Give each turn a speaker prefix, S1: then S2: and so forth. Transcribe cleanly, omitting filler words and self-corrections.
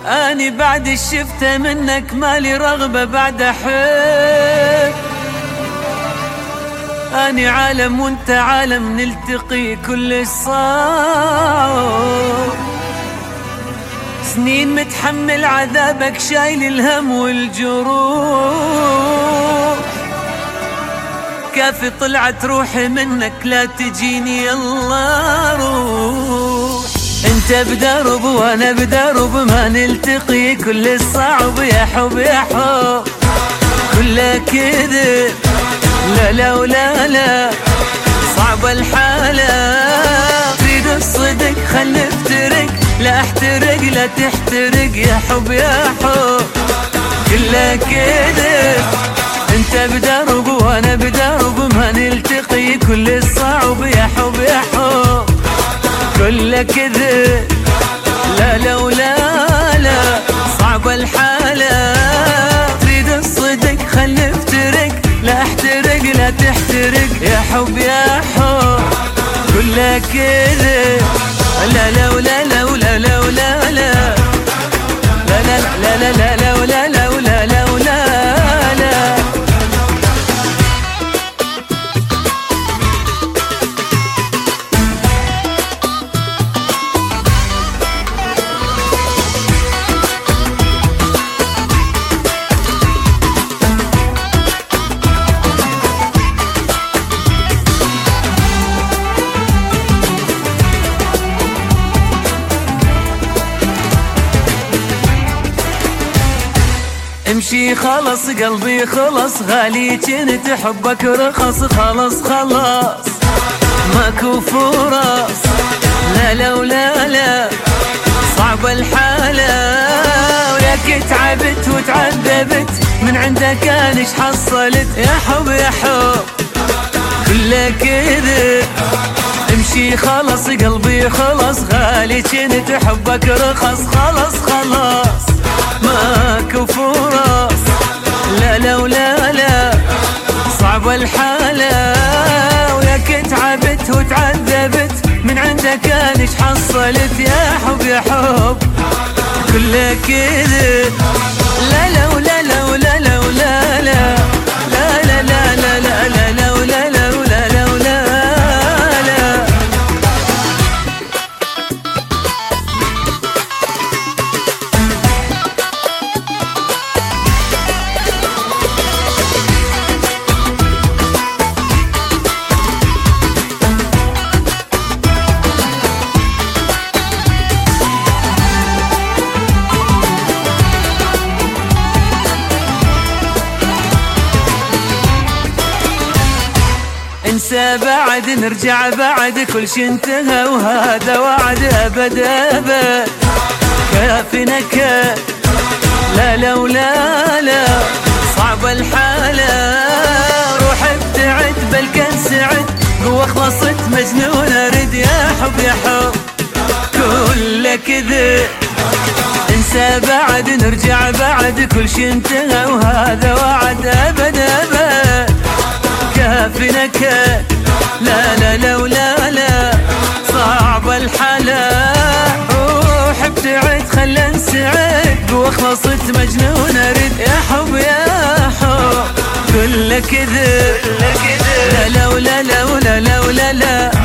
S1: اني بعد الشفته منك مالي رغبة بعد احب. اني عالم وانت عالم نلتقي كل الصعب. سنين متحمل عذابك شايل الهم والجروح. كافي طلعت روحي منك لا تجيني يلا روح. انت بدرب وانا بدرب ما نلتقي كل الصعب يا حب يا حب كله كذب. لا لا ولا لا صعب الحالة تريد الصدق خل نفترق لا احترق لا تحترق يا حب يا حب كله كذب. انت بدرب وانا بدرب ما نلتقي كل الصعب يا حب يا حب كله كذب. لا لا ولا لا صعب الحالة تريد الصدق خل نفترق لا احترق لا تحترق يا حب يا حب كله كذب. لا لا ولا لا ولا لا ولا لا لا لا لا لا لا لا ولا لا ولا لا ولا لا. امشي خلص قلبي خلص غالي كنت حبك رخص خلص خلاص ماكو فرص. لا لا ولا لا صعب الحالة ولك تعبت وتعذبت من عندك انا ايش حصلت يا حب يا حب كله كذب. امشي خلص قلبي خلص غالي كنت حبك رخص خلص خلاص ماكو فرص. لا لا ولا لا صعب الحالة وياك تعبت وتعذبت من عندك انا ايش حصلت يا حب يا حب كله كذب. لا لا ولا لا ولا لا ولا لا لا لا لا لا لا لا لا ولا لا ولا لا ولا لا. انسى بعد نرجع بعد كل شي انتهى وهذا وعد ابد ابد كافي نكد. لا لا ولا لا صعب الحالة روح ابتعد بل كان سعد قوة خلصت مجنون ارد يا حب يا حب كله كذب. انسى بعد نرجع بعد كل شي انتهى وهذا وعد ابد ابد كافي نكد. لا لا لا ولا لا صعب الحالة روح ابتعد خلى نسعد قوة خلصت مجنون ارد يا حب يا حب كله كذب. لا لا ولا لا ولا لا ولا لا